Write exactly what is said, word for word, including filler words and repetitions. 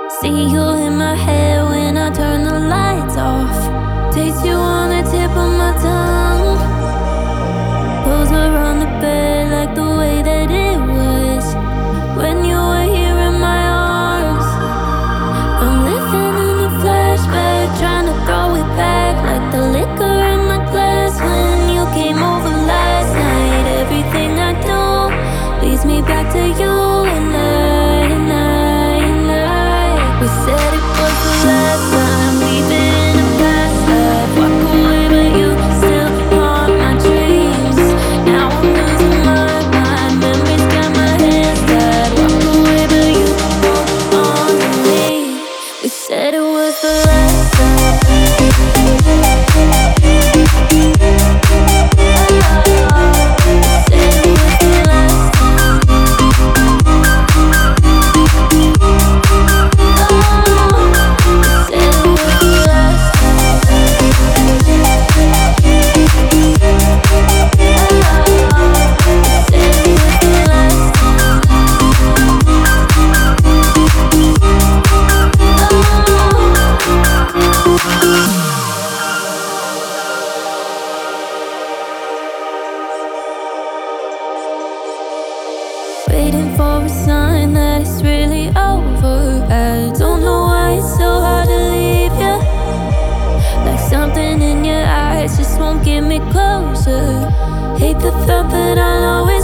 See you in my head when I turn the lights off. Taste you on the tip of my tongue. Clothes were on the bed like the way that it was when you were here in my arms. I'm living in a flashback, trying to throw it back like the liquor in my glass when you came over last night. Everything I do leads me back to you and I, and I, and I. We said it was the last time, we've been in a past life. Walk away but you still haunt my dreams. Now I'm losing my mind, memories got my hands tied. Walk away but you hold on to me. We said it was the last time. Waiting for a sign that it's really over. I don't know why it's so hard to leave you. Like something in your eyes just won't get me closer. Hate the thought that I'll always